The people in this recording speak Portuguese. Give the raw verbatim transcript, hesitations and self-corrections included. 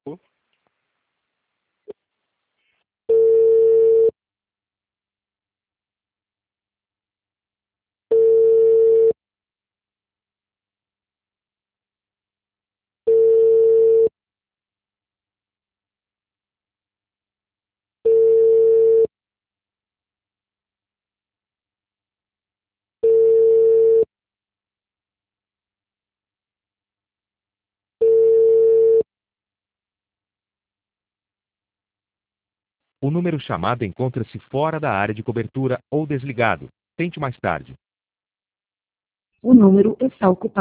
O número chamado encontra-se fora da área de cobertura ou desligado. Tente mais tarde. O número está ocupado.